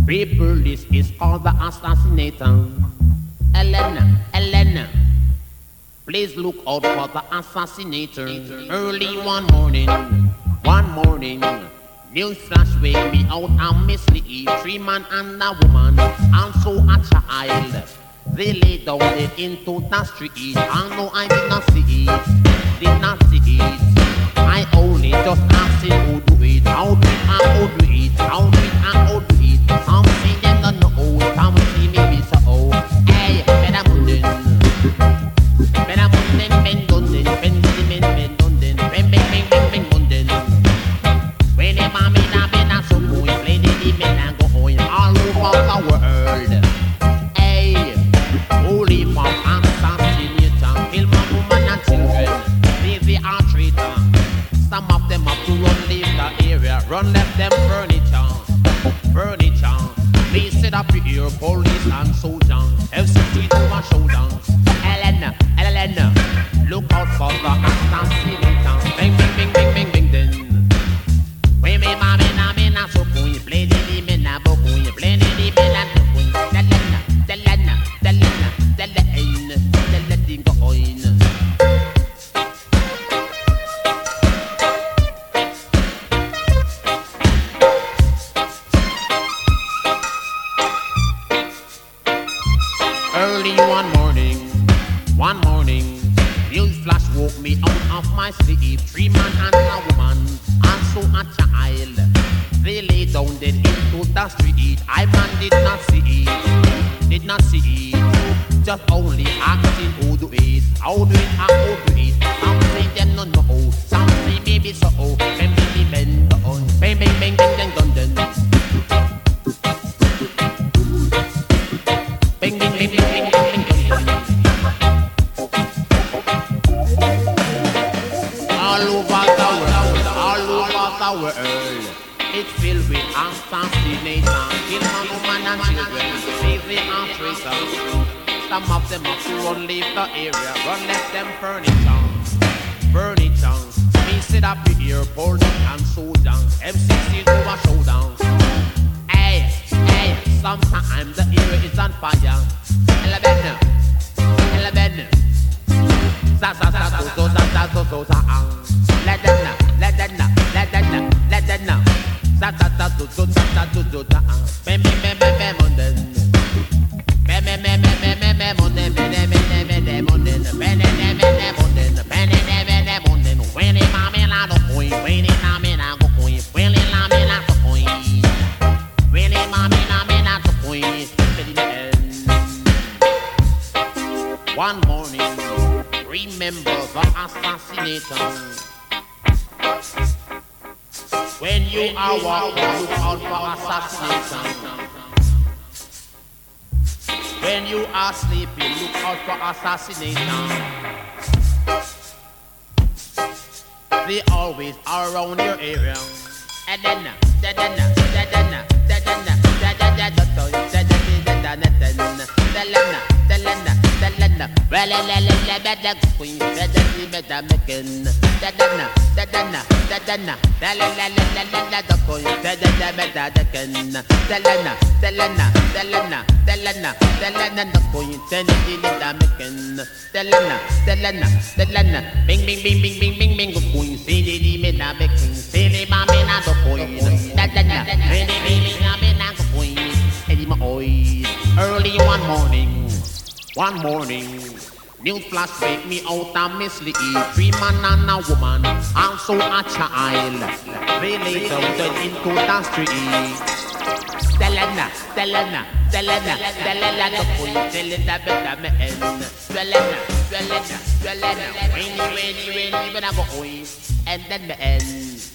People, this is called the assassinator. Elena, Elena, please look out for the assassinator. Early one morning, news flash wake me out and mislead 3 man and a woman, also a child. They lay down dead into the street. I know I did not see it. I only just asked who do it, how do it, and how do it, how do it, and how do it. Some see them don't know, some see me be so. Hey, better munden, ben dunden, ben dunden, ben munden. When the mommy na been a so boy, play the men and go home all over the world. Hey, holy for assassinator, kill my woman and children. They are traitor. Some of them have to run leave the area, run left them furniture. They set up here, police and soldiers. FCT to my shoulder. Elena, look out for the assassinator. Bang, bang, bang, bang, bang, bang, then. When me mama na me na so cool, play the me na bo cool, play the me na so cool. Elena, go on. Early one morning, news flash woke me out of my sleep. 3 man and a woman, also a child. They lay down dead into the street. I man did not see it. Just only asking who do it, how do it, and how do it. Some say them no know, some say maybe so. Bang, on, bang, bang, bang, bang, dun, dun. Bang, bang, bang, bang, bang, bang, bang. All over the world, it's filled with assassination. Kill man, woman, and children. They are traitors. Some of them have to run leave the area, run left them furniture. Me sit up here, police and soldiers. MCC to a showdown. Hey, sometimes the area is on fire. Elena. One morning, remember the assassinator. When you are walking, look out for assassination. When you are sleeping, look out for assassination. They always are around your area. Early one morning, news flash wake me out and mislead 3 man and a woman, also a child. They lay down dead into the street. Elena, the queen, Elena, better me end. Elena, when you better go and then me end.